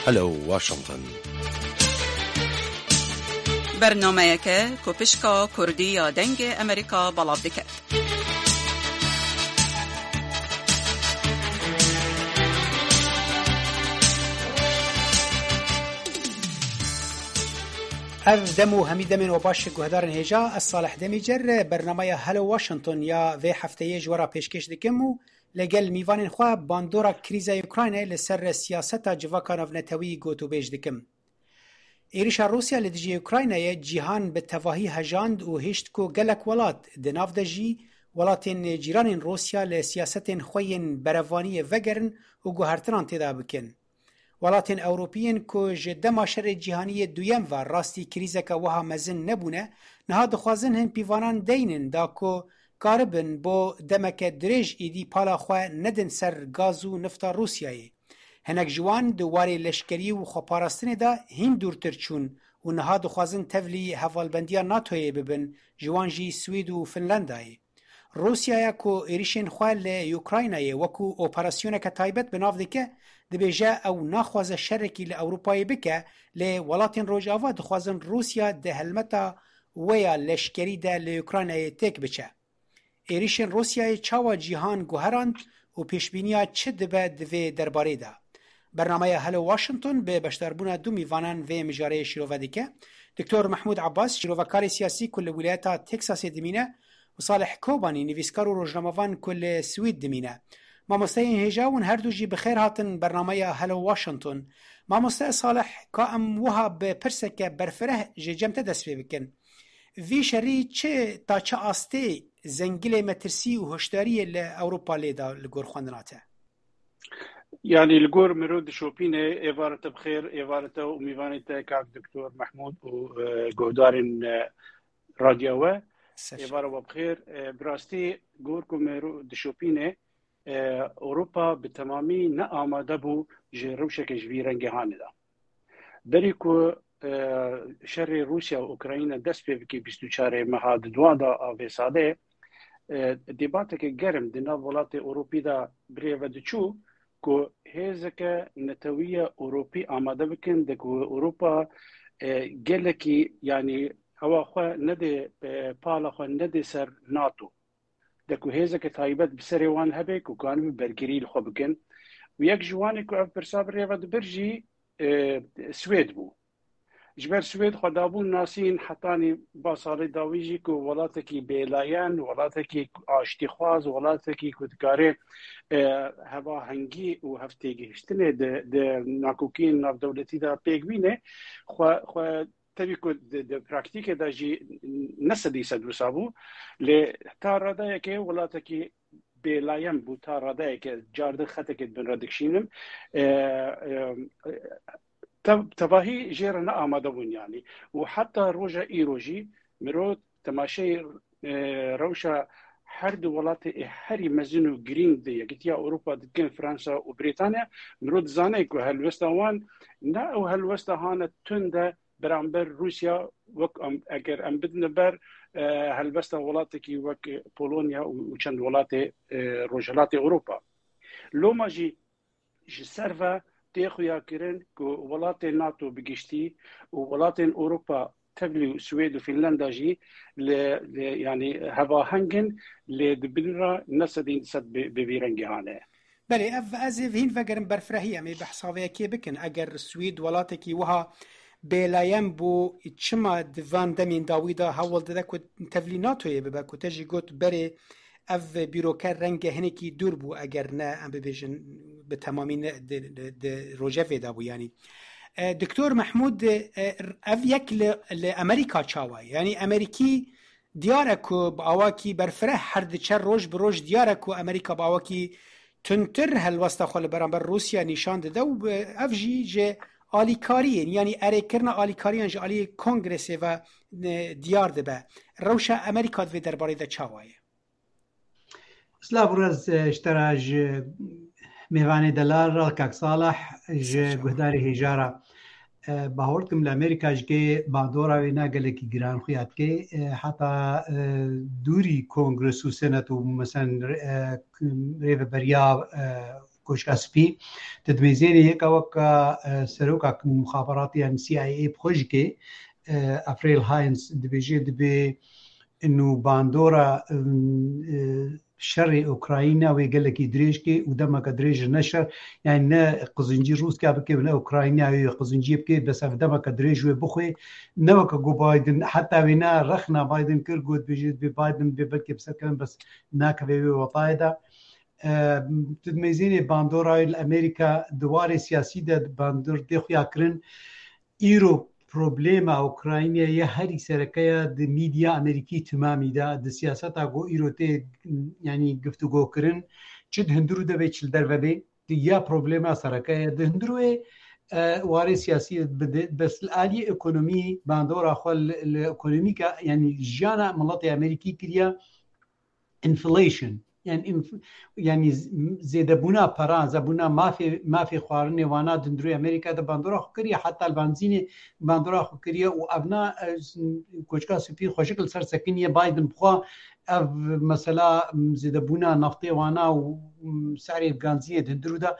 هلو واشنطن برنامه‌یک کوپشکا کردی یا دنگ امریکا بلاب دکت. اف دمو همی دمین و باش گهدارن هجا از صالح دمی جر برنامه هلو واشنطن یا وی هفته جوارا پیشکش دکم و لگل میوان خواه باندورا کریزا اوکراین لسر سیاستا جواکان افنتوی گوتو بیش دکم. ایریشا روسیا لدجی اوکراین جیهان به تواهی هجاند و هشت کو گلک ولات دناف دجی ولاتین جیران روسیا لسیاستین خوین بروانی وگرن و گوهرتران تدا بکن. ولاتین اوروپیین که جده ماشر جیهانی دویم و راستی کریزه که وها مزن نبونه نها دخوازن هن پیوانان دینن دا که کاربن با دمک دریج ایدی پالا خواه ندن سر گازو نفتا روسیایی. هنک جوان دواری لشکری و خوپارستن دا هین دورتر چون و نها دخوازن تولی حوالبندیا ناتوی ببن جوان جی سوید و فنلندایی. روسیا که ایریشن خواه لیوکراینای وکو اپراسیون که تایبت بناف دکه دبیجه او ناخواز شرکی لأوروپای بکه لی ولاتین روجاوا دخوازن روسیا ده هلمتا ویا لشکری ده لیوکراینای تک بچه. ایریشن روسیای چاوا جیهان گوهراند و پیشبینیا چه دبه دوی درباره ده. برنامه هلو واشنطن به بشتربون دو میوانان و مجاره شیروه دیگه دکتر محمود عباس شیروهکار سیاسی کل ولایت تکساس دمینه و صالح کوبانی نویسکار و روزنامه‌وان کل سوئد دمینه. مامۆستای هێژاون هەردووژی بەخێر هاتن بەرنامەیە هەلو واشنطن. مامۆستای صالح کا ئەم وها بە پرسێکە بەرفرە ژێجەمتە دەست پێ بکەن. وی شەری چه تا چه ئاستێ زەنگلێ مەترسی و هۆشداریە لە ئەوروپا لێدا لە گۆر خواندناتە؟ يعني الجور مرود شوبينه إيفارة بخير إيفارة وميفانة كاك دكتور محمود وجودارين راديوه إيفارة بخير براستي جوركم مرود شوبينه أوروبا بتمامي نآمده بو جروشك جبيرنجي هاندا بريكو شر روسيا وأوكرانيا دست بكي 24 مهاد دوادا أفساده ديباتك جرم دنا ولات أوروبي دا بريفا دچو کو هزکه نتویه أوروبي آماده بکن دکو أوروبا گلکی يعني هوا خو نده پالا خو نده سر ناتو دکو هزکه تایبت بسری وان هبه کو کانو برگریل خو بکن و یک جوانی کو اف برسابر ریوه برجی سوید بو جبر سوید خدابون ناسین حتانی باصالی داویجی که ولاتکی بیلاین ولاتکی آشتیخواز ولاتکی کدکاره هوا هنگی و هفتگی هشتنه ده ناکوکین ناف دولتی دا پیگوینه خو تبی کد ده پراکتیک دا جی نسدی سدو سابو لی تا راده که ولاتکی بیلاین بو تا راده که جارده خطه که بن ردکشینم تباهي جيرنا آماده بون يعني وحتى روجا إيروجي مرود تماشي روشا هر ولات هری مزنو گرینگ دی یکتیا أوروبا دكين فرنسا وبريطانيا مرود زانيكو هالوستوان نا او هالوستهانة تنده برامبر روسيا وك اگر ام بدن بر هالوستا ولاتكي وك بولونيا وچند ولات روجلات أوروبا لو ماجي جسرفا تيخويا كيرن كو ولاتين ناتو بجشتي وولاتين أوروبا تبلي السويد وفنلندا جي يعني هوا هنجن لدبلرا نسدين سد ببيرنجي هانه. بله از هین فکرم برفرهی امی بحثاوی کی بکن اگر السويد ولاتکی وها بلایم بو چما دوان دمین داویدا حول داده که تبلی ناتوی ببا که تجی گوت بره اف بیروکر رنگ هنکی دور بو اگر نه ام ببیجن به تمامی روژه ویدا بو یعنی دکتور محمود اف یک لامریکا چاوای یعنی امریکی دیاره که با آواکی برفره هر دچر روش بروش دیاره که امریکا با آواکی تنتر هلوستا خال برانبر روسیا نشان داده و اف جی آلیکاریین یعنی اره کرنا آلیکاریین جی آلی کنگرسه و دیار ده روش امریکا دوی درباره ده چاوایه سلاف رز اشتراج میوانی دلار را کاک صالح ج گهداری هجارة باورتكم لأمريكا جي باندورا وينا قالك جيران خيات كي حتى دوري كونغرس وسنة مثلا ريف بريا کوشکاسپی تدمیزین یک وک سروک مخابراتی ام CIA بخوش که افریل هاینز دبیجی دبی انه باندورا شر اوکراينا ويقلك دريجكي ودما كدريج نشر يعني نا قزنجي روس كابكي ونا اوكراينا قزنجي بكي بس دما كدريج وبخوي نوك جو بايدن حتى بنا رخنا بايدن كرغوت بيجيت بايدن ببلكي بسكن بس ناك بي وطايدا تدميزيني باندورا الامريكا دواري سياسي ده باندور دي خويا كرن ايرو پروبلم اوکراینیا یه هری سرکه د میدیا امریکی تمامی ده د سیاست اگو ایروته یعنی گفتگو کرن چه هندرو ده به چل در وبه یا پروبلم سرکه د هندرو واره سیاسی بس العالی اکونومی باندور اخوال الاکونومیکا یعنی جانا ملت امریکی کریا انفلیشن يعني زيادة بنا بران زبنا ما في خوارن وانا دندرو امريكا ده باندورا خوكريا حتى البنزين باندورا خوكريا وابنا كوچكا سفير خوشكل سر سكنيه بايدن بخوا اف مثلا زيادة بنا نفطي وانا وسعر البنزين دندرو ده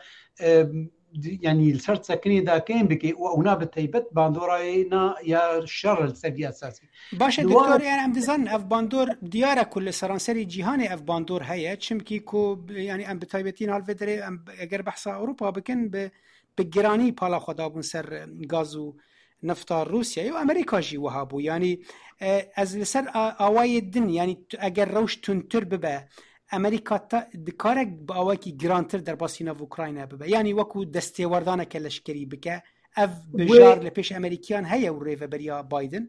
يعني السر سكنيه ده كان بكي وانا بتيبت باندوراينا يا الشر السبي اساسي باشه دكتور يعني ام دزن اف باندور دياره كل سرانسري جهاني اف باندور هيا چمكي كو يعني ام بتايبتين هالفدري ام اگر بحث اوروبا بكن بگراني بالا خدا بون سر غازو نفتا روسيا و امريكا جي وهابو يعني از لسر اواي الدن يعني اگر روش تنتر ببا امریکا تا دکارک با آواکی گرانتر در باسینا و اوکراینا ببه یعنی وکو دسته وردانه که لشکری بکه اف بجار لپیش امریکیان هیا و ریوه بریا بایدن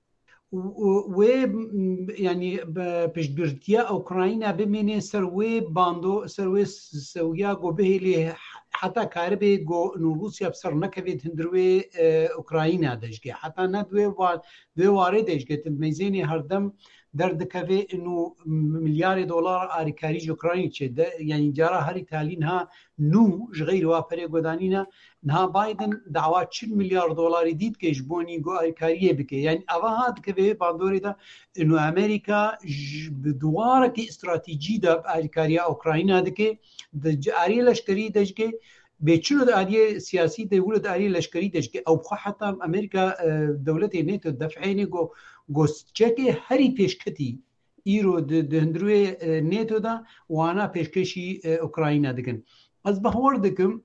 و يعني بجبرتيا اوكرانيا بمين سروي باندو سروي سويا جو به لي حتى كاربي جو روسيا بسر نكبت هندروي اوكرانيا دجكي حتى ندوي وارد دجكي تميزيني هردم درد كفي انه مليار دولار اريكاري اوكراني تشد يعني جرى هري تالينها نو غير وابري غدانينا نها بايدن دعوات 10 مليار دولار ديد كيجبوني جو اريكاريه بك يعني افاد كفي باندوري ده انه امريكا بدوارك استراتيجي ده اريكاريا اوكرانيا دكي دجاري لشكري دجكي بيچلو داري سياسي دولة داري لشكري دجكي او حتى امريكا دولة ناتو دفعيني جو گوستچکی هری پیشکتی ایرو دهندروی نیتو دا وانا پیشکشی اوکراینا دکن از بهور دکم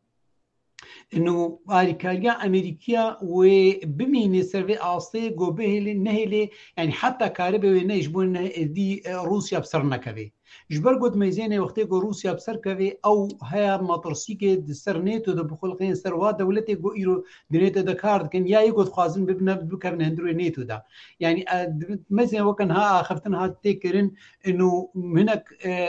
انه آریکاریا امریکیا و بمینی سروی آسته گو بهلی نهلی يعني حتى كاربه و نيجبون دي روسيا بسر نكوي جبر قد ميزانه وقتی گو روسيا بسر كوي او هيا مطرسي که سر نيتو ده بخلقين سر وا دولتي گو ايرو دنيتو ده كارد كن يا يقد خوازن بكبن هندرو نيتو ده يعني ميزانه وكان ها خفتن تيكرن انه هناك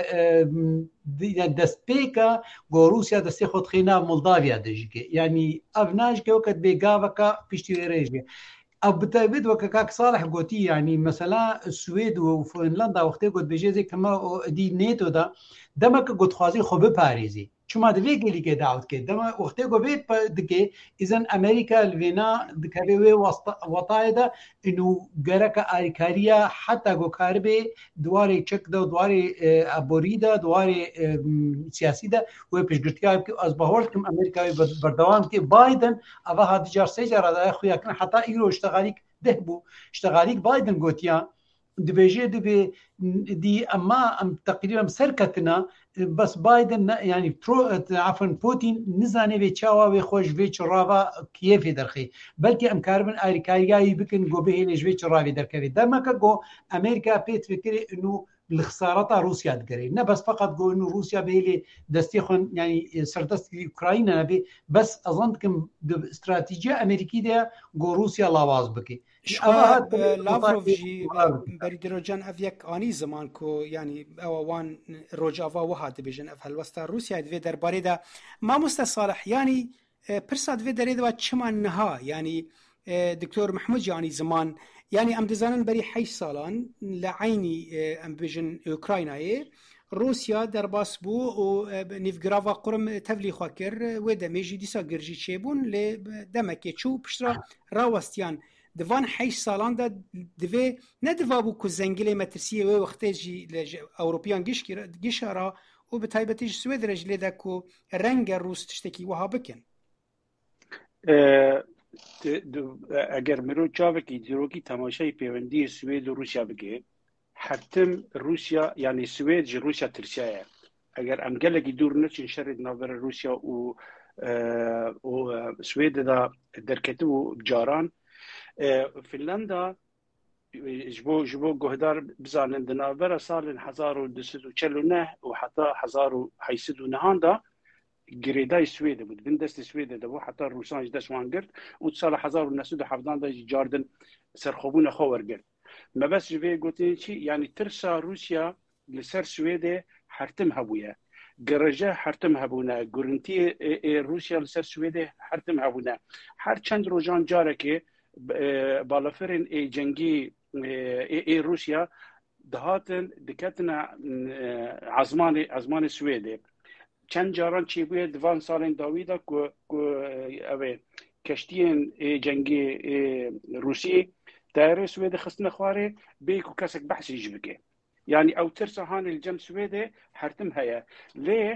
دستبيكا گو روسيا دستي خود خينا مولداويا دجكي يعني افناج که وقت بيغاوكا بيشتي ريجي او بتابد وكاك صالح قوتي يعني مثلا السويد وفنلندا وقتی قد بجيزي كما دي نيتو دا دمك قد خوازي خوبه باريزي شما دوی گلی که دعوت که دم وقتی گویی دکه ایزن امریکا الوینا دکاروی وطای دا اینو گرک آریکاریا حتی گو کاربه دواری چک دا دواری ابوری دا دواری سیاسی دا و پیشگرتیای که از باورد کم امریکایی بردوام که بایدن اوه ها دیجار سیجار دا خویا کن حتی ایرو اشتغالیک ده بو اشتغالیک بایدن گوتیا دبيجي دي اما تقريبا سركتنا بس بايدن يعني عفوا بوتين نزاني بيتشاوا ويخوش فيتش رافا كيف درخي بلكي ام كاربن اريكاي بكن جو به ليش فيتش رافي دركي دما كجو امريكا بيت فكري انه الخسارة روسيا تقري نه بس فقط جو انه روسيا بيلي دستيخن يعني سردست اوكرانيا نبي بس اظن كم استراتيجيه امريكيه جو روسيا لاواز بكي لاوروف جي بريدروجان افيك اني زمان كو يعني اوان روجافا وهاد بيجن اف هلوستا روسيا دي درباري دا ما مستصالح يعني برساد في دريد وا چمان نها يعني دكتور محمود يعني زمان يعني ام دزانن بري 8 سالان لعيني ام بيجن اوكرايناي روسيا درباس بو و نيفغرافا قرم تفلي خاكر ودمجي ديسا گرجي چيبون لدمكي چو پشترا راوستيان دوان 8 سالان دا دوی ندوا بو که زنگله مترسیه و وقتی جی اوروپیان گیشارا و بتایبەتیش سوێد رەش لێدا کو ڕەنگە ڕووس تشتێکی وەها بکەن. ئەگەر مرۆ چاوێکی دیرۆکی تەماشای پەیوەندی سوێد و رووسیا بگێ حتم رووسیا یعنی سوێد ji رووسیا ترسایە ئەگەر ئەم gelekî دوور نەچین شەرێک ناوبەرە رووسیا و سوێددا دەرکەتبوو جاران فنلندا ji bo guhdar bizanin di navbera salên 1249 û heta 1809 da girêdayê Swêdê bû, bin destê Swêdê de bû, heta Rûsan ji dest wan girt û sala 1917 da jî cardin serxwebûna xwe wergirt. Me bes ji vê gotinê çi yanî tirsa Rûsya li ser Swêdê hertim hebûye. Gereje hertim hebûne, gurintiyê Rûsya li ser Swêdê hertim hebûne. Her çend rojan carekê balafirên cengî Rûsya dihatin diketina ezmanê Swêdê. Çend caran çêbûye divan salên dawî da ku ev ê keştiyên cengî Rûsî dairê Swêdê xistine xwarê bê ku kesek behsî jî bike. Yani ew tirsa hanê li cem Swêdê hertim heye. Lê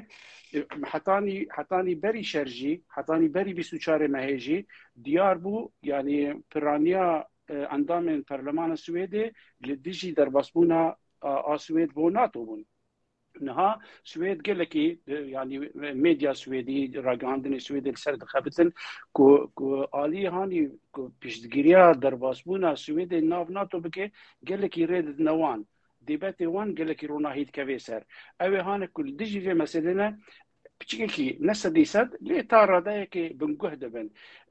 hetanî berî şer jî, hetanî berî 24 mehê jî diyar bû yani piraniya endamên Perlemana Swêdê li dijî derbasbûna a Swêd bo NATO bûn. Niha Swêd gelekî yani medya Swêdî ragihandinê Swêdê li ser dixebitin ku aliyê hanî ku piştgiriya derbasbûna Swêdê nav NATO bike gelekî rê didine wan. Dêbetê wan gelekî ronahî dikeve ser. Ew ê hane ku li dijî vê meselê piçikekî ne sedî sed lê ta radeyekê binguh dibin.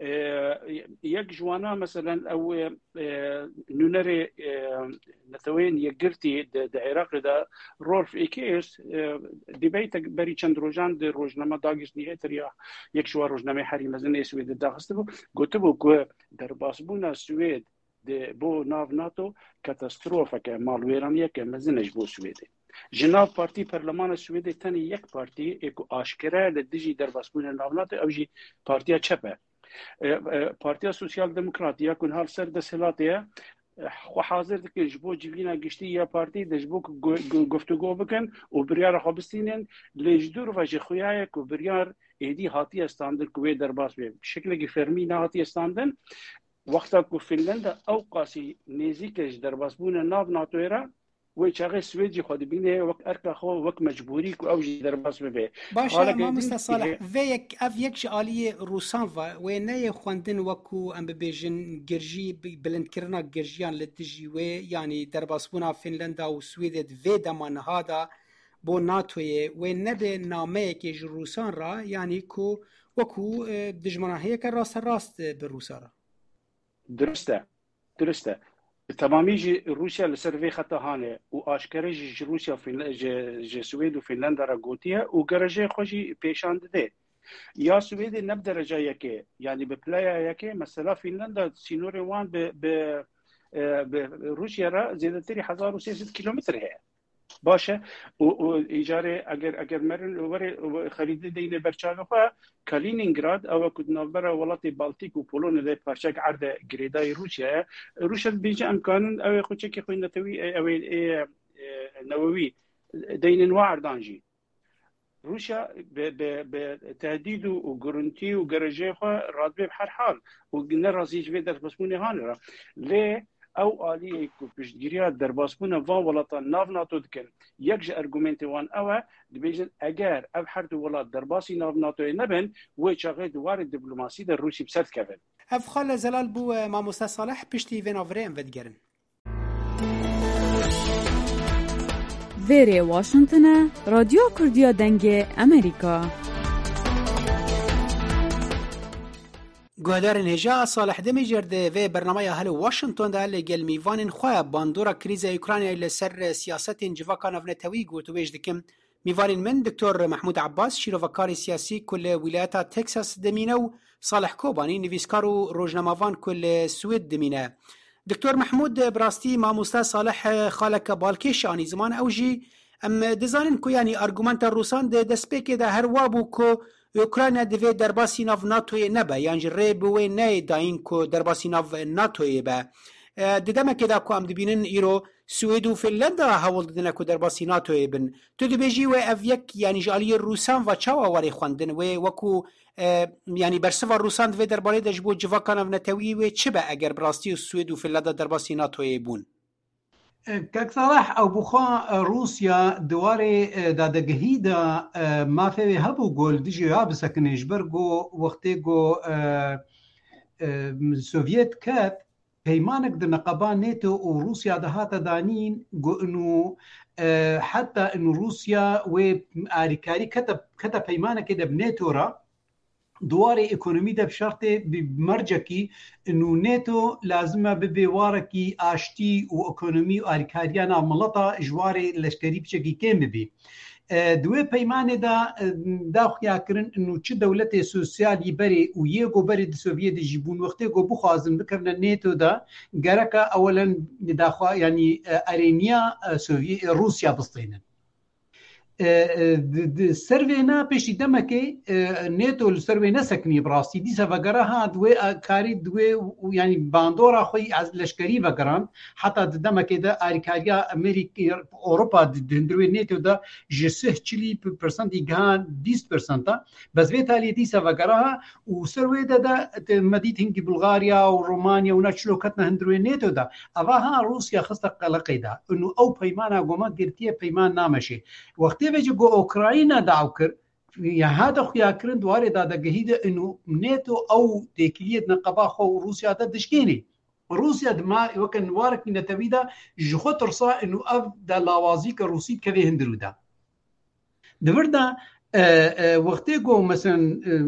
Yek ji wana meselen ew nûnerê netewên yekgirtî di Iraqê de Rolf Ekéus dîbeytek berî çend rojan di rojname dagiştî tiriya yek ji wan rojnameyê herî mezinê Swêdê daxistibû gotibû ku derbasbûna Swêd bo nav NATO katastrofeke malwêraniyeke mezin ji bo Swêdê. Ji nav partî Perlemana Swêdê tenê yek partî ku aşkere li dijî derbasbûna nav NATO ew jî partiya çep e. Partiya Sosyal Demokratî ya ku hal ser desthilatê ye xwe hazir dikin ji bo civîna giştî ya partî de ji bo guftûgo bikin û biryara xwe bistînin lê ji dûr ve ji xuya ye ku biryar êdî hatiye standin ku wê derbas bê. Şeklekî fermî nehatiye standin wexta ku Finlanda ew qasî nêzik ji derbasbûna nav NATOyê re wê çaxê Swêd jî xwe dibîne wek erka xwe wek mecbûrî ku ew jî derbas bibe. Baş Mamoste Salih vê ev yek ji aliyê Rûsan ve wê neyê xwendin wekû em bibêjin girjî bilindkirina girjiyan li dijî wê yanî derbasbûna Finlanda û Swêdê di vê dema niha da bo NATOyê wê nebe nameyekê ji Rûsan ra yanî ku wekû dijmana heyeke rasterast bi Rûsa ra. Dirist e. Tamamî jî Rûsya li ser vê xeta hane û aşkere jî ji Rûsya ji Swêd û Finlanda re gotiye û gerejê xwe jî pêşan dide. Ya Swêdê ne bi dereca yekê yani bi playa yekê mesela Finlanda sînorên wan bi Rûsya re zêdetirî 1300 kilometr heye. Baş e û îcarê eger merin werê xerîdî deyne berçavê xwe Kaliningrad ew ku navbera welatê Baltîk û Polonya'da parçek erde girêdayê Rûsya ye. Rûsya dibêje em kanin ew ê xwçekê xwe netewî ew ê newewî deynin wa erdan jî. Rûsya bi tehdîd û gurintî û gerejê xwe radibê bi her hal û nerazî ji vê derbasbûnê hane re. Lê ew aliyê ku piştgiriya derbasbûna van welatan nav NATO dikin yek ji argumentê wan ew e dibêjin eger ev her du welat derbasî nav NATOyê nebin wê çaxê di warê diplomasî de Rûsî bi ser dikevin. Ev xwe zelal bû Mamoste Salih piştî vê navirê em vedigerin. Vêrê Washington'a Radyo Kurdiya Dengê Amerîka. Guhdarên hêja Salih Demîcer di vê bernameya Hello Washington de lêgel mîvanên xwe bandora krîza Ukraynayê li ser siyasetên civaka navnetewî gotûbêj dikim. Mîvanên min Dr. Mahmud Abbas şîrovekarê siyasî ku li wilayeta Texas dimîne û Salih Kobanî nivîskar û rojnamavan ku li Swêd dimîne. Dr. Mahmud bi rastî Mamoste Salih xaleke balkêş anî ziman ew jî em dizanin ku yanî argumenta Rûsan di destpêkê de her wa bû ku Ukrayna divê derbasî nav NATOyê nebe yan ji rê bi wê neyê dayîn ku derbasî nav NATOyê be. Di demekê de ku em dibînin îro سوید و فنلندا هەوڵ ددنە کو دەرباسی ناتۆیە بن تو دەبێژی وێ ئەڤ یەک یانی ژالی رووسان و چاوە وەری خوێندن وێ وەکو ینی بەرسەوە رووسان دوێ دەربارەی دەژ بۆ جڤکانە نەتەوی وێ چ بە ئەگەر بڕاستی و سوید و فنلندا دەرباسی ناتۆیە بوون کاک ساڵح ئەو بخوا رووسیا دوارێ دادەگەهیدا مافێوێ هەبوو گۆل دژی ها بسەکنێژ بەرگۆ وەختێ گۆ سۆڤێت کەت پەیمانێک دنەقەبا نێتۆ و رووسیا دەهاتە دانین گۆ حتا ئن رووسیا وێ ئاریکاری کەتە پەیمانێکی دەبنێتۆرە دوارێ ئیکۆنۆمی دەبشارتێ مەرجەکی و نێتۆ لازمە ببێ وارەکی ئاشتی و ئۆکۆنۆمی و ئاریکاریان ناومەڵەتە ژوارێ لەشکەری بچێکی کێم ببی دوێ پەیمانێدا داخیاکردن و چ دەولەتێ سوسیالی بەرێ و یەکۆ بەرێ سۆڤێتیژی بوون وەختێ گۆ بخوازن بکەونە نێتۆدا گەرەکە ئەوەلەن داخوا ینی ئەرێنیا رووسیا بستێنن سەروێنا پێشی دەمەکەی نێتۆ سەروێ نەسەکنی بڕاستی دیسە بەگەرە ها دوێ کاری دوێ ینی باندۆرا خۆی ئەز لەشکەری بەگەڕان حتا دەمەکەیدا ئاریکاریا ئەمریکی ئۆروپا دندروێ نێتۆدا ژ 40% گەهان 20% بەزوێ تالی دیسە بەگەرەها و سەروێدەدا مەدیت هنگی بولغاریا و ڕۆمانیا و نەچلۆکەتنە هەندروێ نێتۆدا ئەوا ها رووسیا خستە قەلەقەیدا ئەو پەیمانە گۆمە گرتیە پەیمان نامەشێ وەختێ بێجە گۆ ئۆکراینە داو کرد هاتە خویاکردن دوارێ دادەگەهیدە نێتۆ ئەو تێکیلیت نەقەبا خۆ و رووسیادا دشکێنی رووسیا دما وەکەن وارەکی نەتەویدا ژ خۆ ترسا ئەف دا لاوازی کە رووسی کەوێ هەندرودا دەبردا وەختێ گۆ مەسەن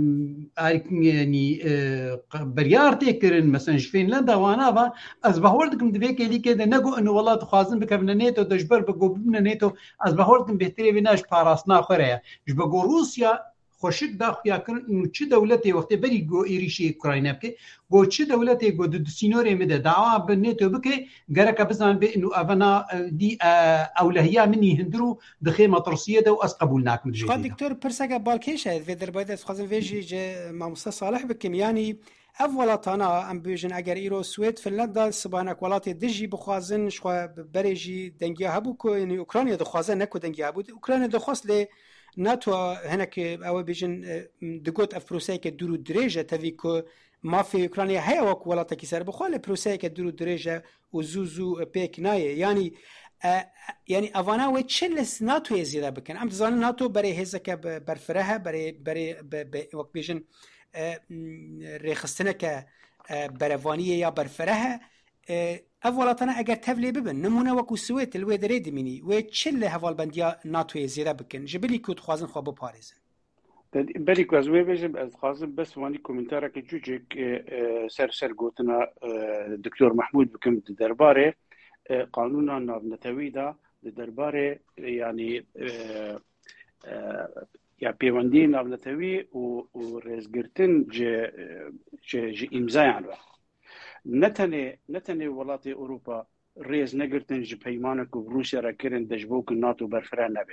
بەریار تێکردن مەسەن فینلەندا واناوە ئەس بەهۆڵ دکم دەبێ کێلیکێدە نەگۆ ئەن وڵات خوازن بکەونە نێتۆ دەژبەر بە گۆ ببنە نێتۆ ئەس بەهۆڵ دکم بهترێ وێ ناش پاراستنا خۆرەیە ژ بە گۆ رووسیا خۆشک داخویاکردن چ دەولەتێ وەختێ بەری گۆ ئێریشی ئوکراینە بکەی بۆ چ دەولەتێ گۆ سینۆرێ مدە داوا بن نێتۆ بکەی گەرەکە بزان بێ ئەڤەنا دی ئەولەهیا منی هەندر و دخێ مەترسیەدە و ئەس قبول ناکەم دکتۆر پرسەکە باڵکێشە وێ دەربارەت دەخوازم وێژی مامۆستا ساڵح بکەم ینی ئەف وڵاتانە ئەم بێژن ئەگەر ئیرۆ سوێد فنلەندا سبانەک وڵاتی دژی بخوازن شخوا بەرێژی دەنگیا هەبوو کۆنی ئوکرانیا دەخوازە نەکو دەنگیا هەبوو ئوکرانیا دەخواست لێ ناتوە هەنێک ئەوە بێژن دگوت ئەف پرۆسەیەکە دوور و درێژە تەوی کۆ مافی ئوکرانیا هەیە وەکو وڵاتێکی سەر بخوا لە پرۆسەیەکە دوور و درێژە و زوو پێک نایە ینی ئەوانە وێ چ لە ناتوێ زیێدا بکەن ئەم دەزانن ناتۆ بەرێ هێزەکە بەرفرەهە بەرێ وەک بێژن ڕێخستنەکە بەرەوانیە یا بەرفرەهە ئەف وڵاتانە ئەگەر تەولێ ببن نمونە وەکو سوێت لێ دەرێ دمینی وێ چ لە هەواڵبەندیا ناتوێ زیێدا بکەن ji bilî ku dixwazin xwe bipارێزin berî ku ez wê bêjim ez dixwazim bes wanî komîntarekî cûcek ser gotina Diktor Mahmûd bikim di derbarê qanûna navnetewî da di derbarê yanî ya pêwendiyê navnetewî û rêzgirtin ji îmzayan re ne tenê welatê Ewropa rêz negirtin ji peymanek ku Rûsya re kirin dejbû ku NATO berfireh nebe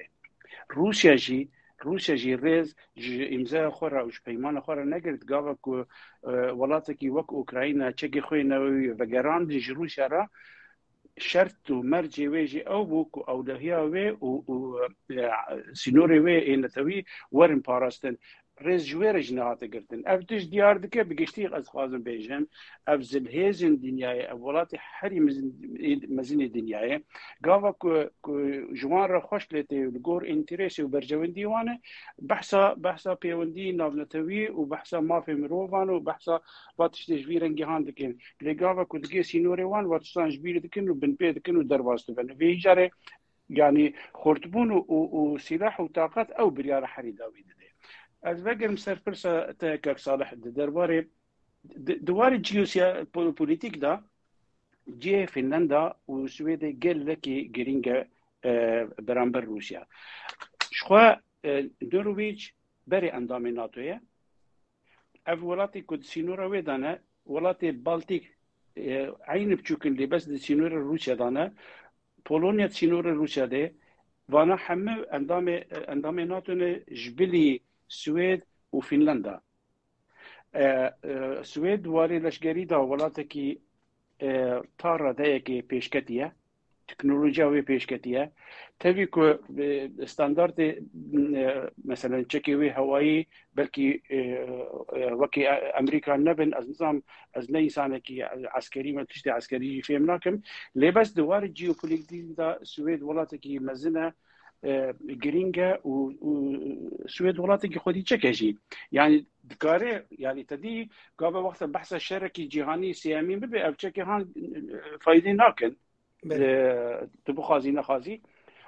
Rûsya jî rêz ji îmzaya xwe re û ji peymana xwe re negirt gava ku welatekî wek Ukrayna çekê xwe newî vegerandî ji Rûsya re şert û mercê wê jî ew bû ku ewlehiya wê û sînorê wê ê netewî werin parastin rêz ji wê re jî nehate girtin ev tişt diyar dike bi giştî ez dixwazim bêjim ev zilhêzên dinyayê ev welatê herî mezinê dinyayê gava ku ji wan re xweş lê tê li gor înterêsê û bercewendî wan e behsa pêwendî navnetewî û behsa mafê mirovan û behsa va tiştê ji vî rengî han dikin lê gava ku digê sînorê wan va tiştan ji bîr dikin û binpê dikin û derbas dibin vê îcarê yanî xortbûn û sîlah û taqat ew biryara herî dawî dide ez vegirim serpirsa te kak Salih di derbarê diwarê jeopolitîk da cihê Finlanda û Swêdê gelekî girîng e beramber Rûsya ji xwe Norwêc berê endamê NATOye ev welatê ku di sînora wê dane welatê Baltîk aynı biçûkin lê bes di sînora Rûsya dane Polonya sînora Rûsya de vana hemû endamê NATOne ji bilî Swêd û Finlanda Swêd warê leşkerî da welatekî tar radeyekê pêşketiye تكنولوژیا وی پیشکتیه تبی که استاندارد مثلا چکی وی هوایی بلکی وکی امریکا نبن از نظام از نه انسان کی عسکری ما تشتی عسکری فهم ناکم لباس دوار جیوپولیتیک دا سوئد ولاتی کی مزنه گرینگه و سوئد ولاتی کی خودی چکشی يعني دكاري يعني تدي قبل وقت بحث الشركي جهاني سيامي ببي او چكي هان فايدة ناكن تبو خازي نخازي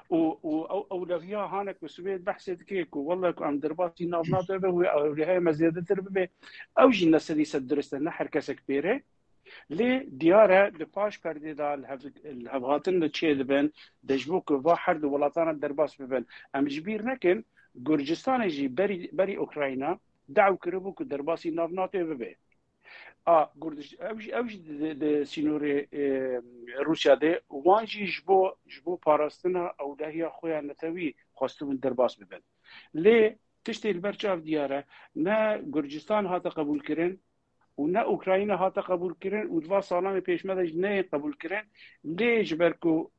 و اولوية هانك بسويد بحث كيك والله ام درباتي ناف به او لهي مزيدة تربه او جي نسدي سدرست نحر كسك بيره لي دياره دباش پرده دا الهفغاتن چه دبن دجبوك واحد ولاتان الدرباس ببن ام جبير نكن گرجستان جي بري اوكراينا دعو كربو كدرباسي نافناتي ببه گردش اوج د سينوري روسيا ده وانجي جبو پاراستنا او دهيا خويا نتوي خواستو من درباس ببن لي تشتي البرچاف دياره نه گرجستان هاتا قبول كرن و نه اوكراينا هاتا قبول كرن و دوا سالان پیشمدج نه قبول كرن لي جبركو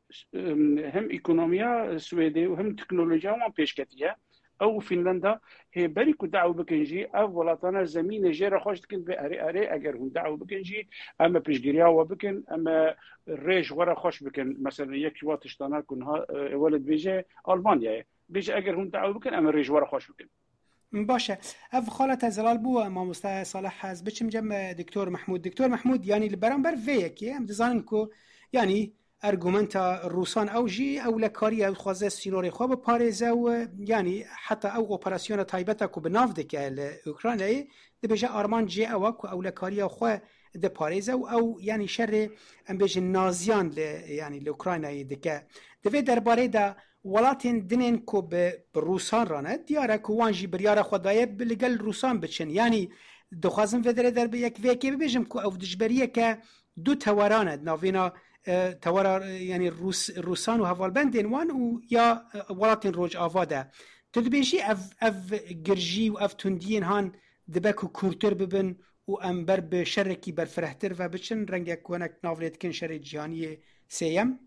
هم ايكونوميا سويدي و هم تكنولوجيا وان پیشکتیه او فنلندا هي بري كو دعوه بكنجي او ولاتانا زمين جيره خوش تكن باري اگر هم دعوه بكنجي اما بيشغريا وبكن اما الريج ورا خوش بكن مثلا يك واتشتانا كن ولد بيجي المانيا بيجي اگر هم دعوه بكن اما الريج ورا خوش بكن باشه اف خالت زلال بو ما مستعد صالح حز بچم جم دكتور محمود يعني البرامبر فيك ام دزانن كو يعني ارگومنتا روسان او جی او لکاری او خوازه سینوری خواه بپارزه و یعنی حتی او اپراسیون تایبتا که بناف دکه لأوکراینه ده بجه آرمان جی او لکاری خواه ده پارزه و او یعنی شر ام بجه نازیان یعنی لأوکراینه دکه دوی درباره ده ولاتین دنین که به روسان رانه دیاره که وانجی بریاره خدایه لگل روسان بچن یعنی دخوازم فدره در به یک ویکی ببیجم که او دجبریه که دو توارانه ناوینا توارا يعني روسان و هوالبندين وان و یا ولاتين روج آواده تدبيشي اف گرجي و اف تندين هان دبكو كورتر ببن و امبر بشركي برفرهتر و بچن رنگك ونك ناوليت كن شر جهاني سيم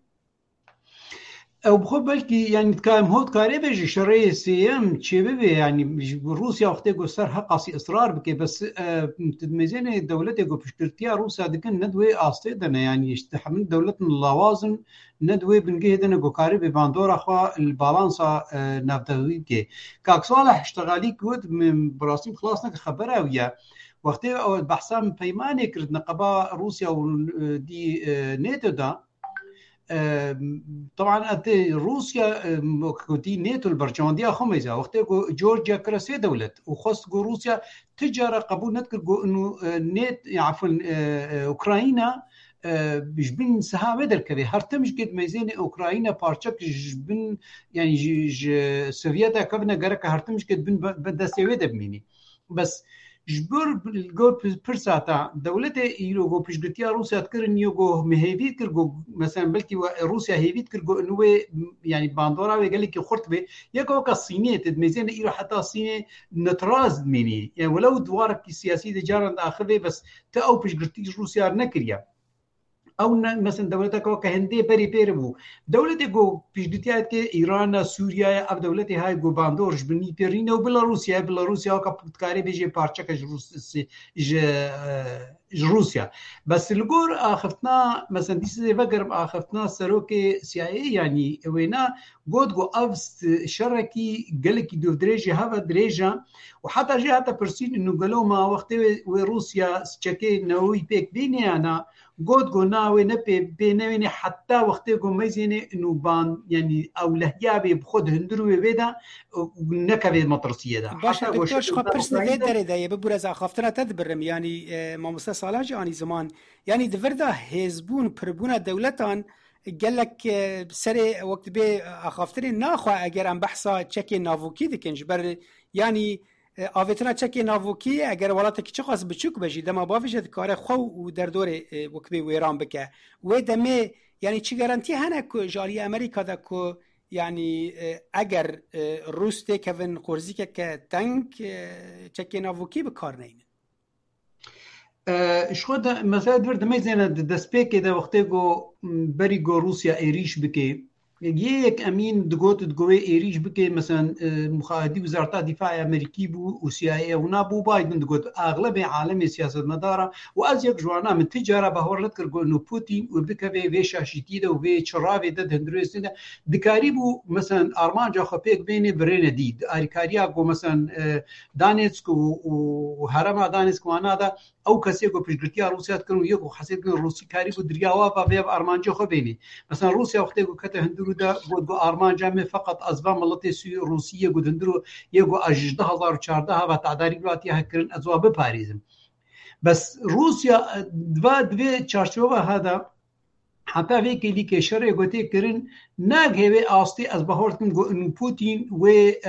او بخوب بلكي يعني تكايم هود كاري بيجي شرعي سيام تشي ببي يعني روسيا وقتي قصر حقاسي اصرار بكي بس تدميزين دولتي قو بشكرتيا روسيا دكن ندوي آستيدنا يعني يشتحمل دولتنا اللوازن ندوي بنجيه دنا قو كاري بباندور اخوا البالانسا نافدوي كي كاك صالح اشتغالي كود من براسيم خلاصنا خبرها ويا وقتي بحثا بيماني كرد نقبا روسيا ودي نيتو دا طبعا روسيا دي ناتو البرجانديه خميزه وقت جورجيا كرسي دولت وخص روسيا تجاره قبول نذكر انه نت عفوا اوكرانيا بجبن سهامه دركبي هرتمش قد ميزين اوكرانيا بارچك جبن يعني سوفيتا كبنا غرك هرتمش قد بن بدا سويد بميني بس جبر بالجو برساتا دولة يلوجو بيشجتيا روسيا تكرن يوجو مهيفيت كرجو مثلا بلكي روسيا هيفيت كرجو إنه يعني باندورا وقال لك خرط به يكو كالصينية تدميزين إيرو حتى الصينية نتراز مني يعني ولو دوارك السياسي دجارا آخره بس تأو بيشجتي روسيا نكريا او مثلا دولتك كهندي بري بيربو دولتي جو بيجديات كي ايران سوريا اب دولتي هاي جو باندورج بني بيرينا وبيلاروسيا كابتكاري بيجي بارچك روسيا بس الجور اخفتنا مثلا دي زي فقر اخفتنا سروكي سياي يعني وينا جو افست شركي قالك دو دريجه هذا دريجه وحتى جهه برسين انه قالوا ما وقت وروسيا تشكي نووي بيك بيني انا جو ناوي نبي بينويني حتى وقت جو ميزيني انه بان يعني او لهيابي بخد هندرو بيدا ونكبه مطرسيه ده حتى دكتور شخص برسنه داره ده ببرز اخفتنا تدبرم يعني ما مستسالاج يعني زمان يعني دفردا هزبون پربونه دولتان قال لك سر وقت بي اخافترين ناخوا اگر ام بحثا چک ناووکی دکنج بر يعني آفتنا چک ناووکی اگر ولاتك چه خاص بچوك بجي دما بافيش کار خو و در دور وقت بي ويران بك و دمه يعني چی گارانتی هنه کو جاری امریکا دا کو يعني اگر روس ته كفن قرزي ك تانك چک ناووکی بکار نین شخود مثلا درد میزنه دسپیک ده وقتی گو بری گو روسیا ایریش بکی یک امین دگوت دگوی ایریش بکی مثلا مخادی وزارت دفاع امریکی بو و CIA و نابو بایدن دگوت اغلب عالم سیاست مداره و از یک جوانا من تجاره بهور لتر گو نو پوتین و بکوی وی شاشیتی ده و وی چراوی ده هندرویستی ده دکاری بو مثلا آرمان جا خپیک بینی برین دید آریکاریا گو مثلا دانیتسک و هرم دانیتسک وانا ده او کسی کو پیشگرتی روسیا کنو یکو حسید روسی کاری کو دریا و به ارمانجا خو بینی مثلا روسیا وقتی کو کته هندرو ده گو ارمانجا می فقط ازبا ملتی روسیه گو هندرو یکو 18014 و تعداری گواتی هکرن ازواب پاریزم بس روسیا دو چارچوبه هذا حتی وی کلی که شرع گوته کرن نگهوی آستی از بهارتن گو پوتین و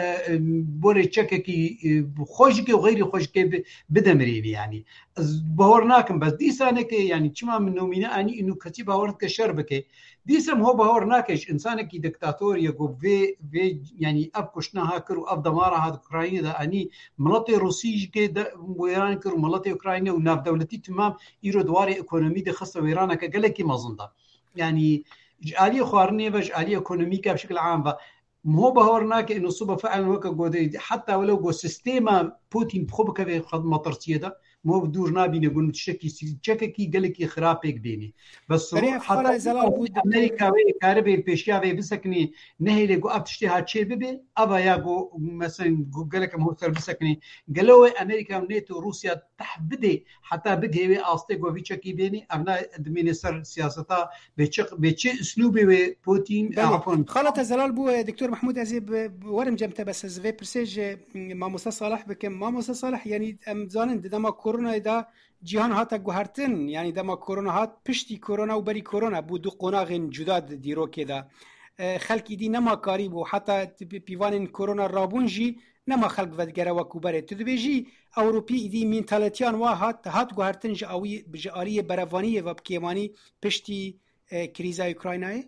بوره چکه کی خوش که و غیر خوش که بدمرینی یعنی از بهار ناکم بس دیسانه که یعنی چما من نومینه انی اینو کسی بهارت که شر بکه دیسم هو بهار ناکش انسانه کی دکتاتور یکو وی یعنی اب کشنها کر و اب دماره هاد اوکراینه ده انی ملت روسی که و ایران کر ملت اوکراینه و ناف دولتی تمام ایرو دواری اکونومی ده خاصه و ایران که گلکی مزنده يعني آلية خوارنية باش آلية ايكونوميكا بشكل عام مو بهورناك انه صوبة فعلا وكا قودي حتى ولو قو سيستيما بوتين بخوبك في خدمة ترسيدة مو بدور نابين يقولون تشكي قالك خرابك بيني بس حتى امريكا كاربي البيشيا في بسكني نهي لقو ابتشتي هاتشي ببي ابا ياقو مثلا قالك مهتر بسكني قالوا امريكا ونيتو روسيا تحبدي حتى بقي اصتي قو بيشكي بيني ابنا ادمينستر سياستا بيتش اسلوبي بوتين عفوا خلط زلال بو دكتور محمود عزيب ورم جمته بس زفي برسيج ما موسى صالح بكم ما موسى صالح يعني ام زانن دما كورونا دا جهان هاتا گوهرتن يعني دما كورونا هات پشتی كورونا و بری كورونا بو دو قناغن جدا دیرو كده خلق دي نما کاری بو حتی پیوان كورونا رابون جی نما خلق ودگره وکو بره تدبیجی اوروپی دی مینتالتیان وا هات گوهرتن جاوی بجاری بروانی و بکیمانی پشتی کریزا اوکراینای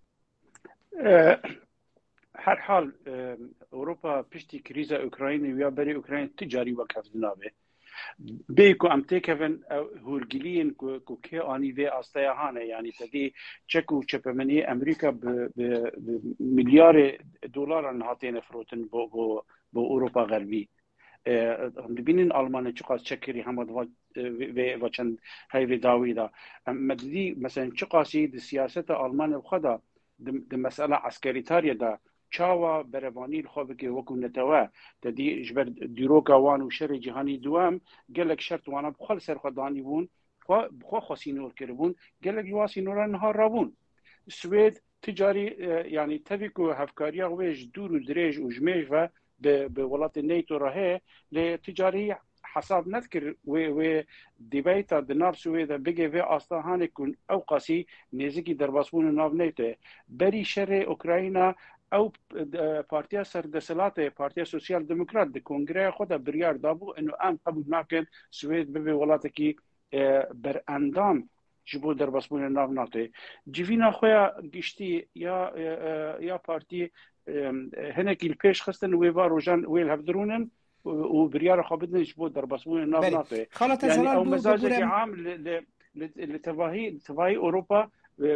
هر حال اوروپا پشتی کریزا اوکراین یا بری اوکراین تجاری وکف نابه بیکو امتیکن هورگلین کو که آنی و آستیا هانه یعنی تدی چکو چپمنی امریکا به میلیارد دلار نهاتین فروتن با اوروپا غربی ببینین آلمان چقدر چکری هماد و چند هایی داویدا مددی مثلا چقاسی سیاست آلمان خدا د مسئله عسکری تاریه دا چاوا بروانی خواب که وکو نتوا تدی جبر دیروکا وان و شر جهانی دوام گلک شرط وانا بخال سر خدانی بون بخوا خاصینور کربون گلک واسینور نهار رابون سوید تجاری یعنی تبیکو هفکاریا ویج دور و دریج و جمیج و به ولات نیتو راه لتجاری حساب نذكر و ديبيتا دنار سويدا بيجي في أصلاً كون أو قاسي نزيكي درباسون ناف نيته بري شر أوكرانيا أو بارتيا سردسلاتة بارتيا سوسيال ديمقراط دي كونغرس خدا بريار دابو إنه أم قبل ناكن سويد ببي ولاتكي بر أندام جبو درباسون ناف ناته جيفينا خويا جشتي يا بارتي هناك البيش خستن ويبا روجان ويل هفدرونن و بريار خابدن يجبو درباسون ناف ناته يعني أو مزاج عام لتفاهي أوروبا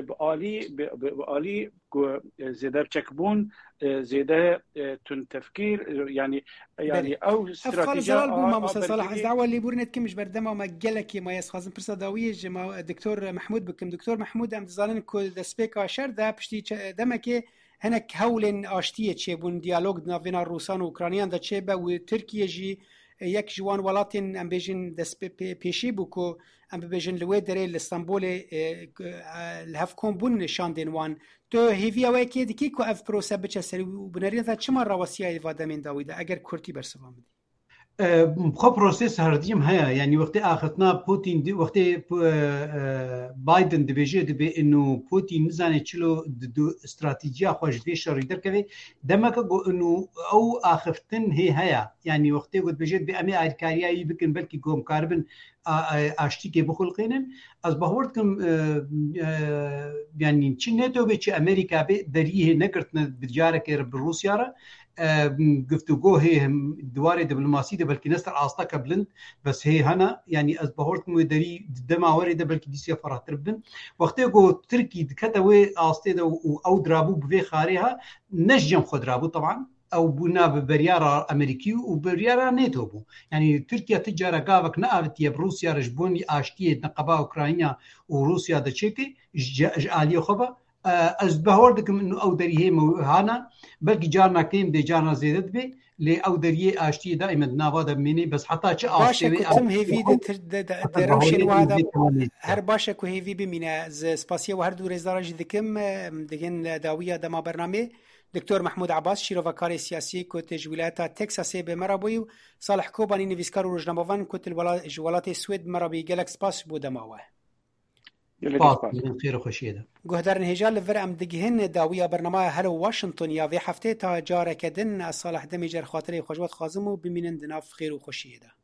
بآلی زیاده چکبون زیاده تون تفکیر يعني او استراتيجيه ما مصالح از دعوه اللي بورنت كمش بردما ما جلكي ما يسخازن برصداويه جما دكتور محمود بكم دكتور محمود ام زالن كل دسبيكا شرده پشتي دمكه هناك هولن اشتيه چبون ديالوج ناوینا روسان و اوکراینیان دا چبه و ترکیه جی یک جوان ولاتن ام بيجن دس پیشی بوکو ام بيجن لوی دري لاسطنبول الهفكون بون شاندن وان تو هيفيا وكي دكي كو اف بروسا بچسري بنرين تا چما راوسيا فادامين داويدا اگر كورتي برسوام دي خب پروسس هردیم هيا يعني وقت اخذنا بوتين دي وقت بايدن دبيجي دبي انه بوتين نزانه چلو دو استراتيجيه خوش دي شريدر كبي دمك انه او اخفتن هيا يعني وقت قد بيجي بامي اركاريا يمكن بلكي قوم كاربن اشتكي بخلقين از بهورتكم يعني چنيتو بيچ امريكا به دريه نكرتنا بتجاره كر بروسيا گفتگو هی دوار دیپلماسی ده بلکه نستر آستا کبلند بس هی هنا يعني از بهورت مدري دماوري ده بلکه دیسی فراتر بن وقتی گو ترکی دکته و آسته ده او درابو بوی خاريها نجم خود رابو طبعا او بنا ببريار امريكي وبريار ناتو بو يعني تركيا تجاره قافك نافت يا بروسيا رجبوني اشتي نقبا اوكرانيا وروسيا ده تشيكي جاليه خبا از بهوردكم انه او دريه هانا بلكي جارنا كيم دي جارنا زيدت بي لي او دريه اشتي دائما نافادا مني بس حتى تش باشا كتم هيفي دروشن وهذا هر باشا كو هيفي بمينا سباسيا وهر دو رزدارج دكم دكن داويه دما برنامه دكتور محمود عباس شيروفكاري سياسي كوت جولاتا تكساسي بمرابوي صالح كوباني نيفيسكار روجناموفان كوت الولايات السويد مرابي جالكس باس بودماوه خير وخشيده گهدارن هجال لفر ام دگهن داویا برنامه هلو واشنطن یا وی هفته تا جاره کدن صالح دمیجر خاطره خوشوات خازم و بمینن دناف خیر و خوشیده